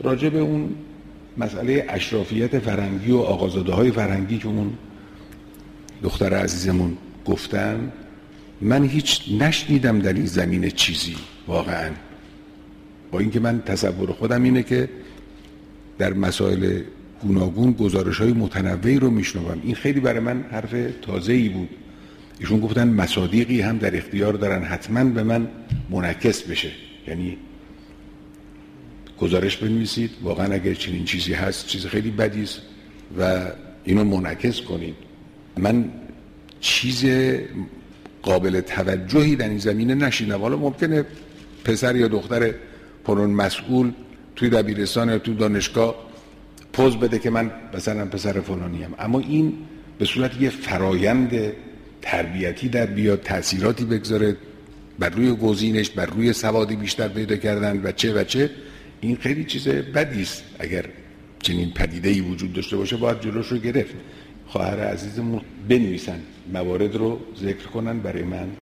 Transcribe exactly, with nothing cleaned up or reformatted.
راجع به اون مسئله اشرافیت فرهنگی و آقازاده های فرهنگی که اون دختر عزیزمون گفتن، من هیچ نشنیدم در این زمینه چیزی واقعا، با اینکه من تصور خودم اینه که در مسائل گوناگون گزارش‌های متنوعی رو میشنوم. این خیلی برای من حرف تازه‌ای بود. ایشون گفتن مصادیقی هم در اختیار دارن، حتما به من منعکس بشه، یعنی گزارش بنویسید واقعا اگر چنین چیزی هست چیز خیلی بدی است و اینو منعکس کنید. من چیز قابل توجهی در این زمینه نشیدم. حالا ممکنه پسر یا دختر پرون مسئول توی دبیرستان یا توی دانشگاه پوز بده که من مثلا پسر فلانیم، اما این به صورت یه فرایند تربیتی در بیاد، تأثیراتی بگذاره بر روی گزینش، بر روی سوادی بیشتر پیدا کردن و چه و چه، این خیلی چیز بدی است. اگر چنین پدیده‌ای وجود داشته باشه باید جلوش رو گرفت. خواهر عزیزمون بنویسن موارد رو ذکر کنن برای من.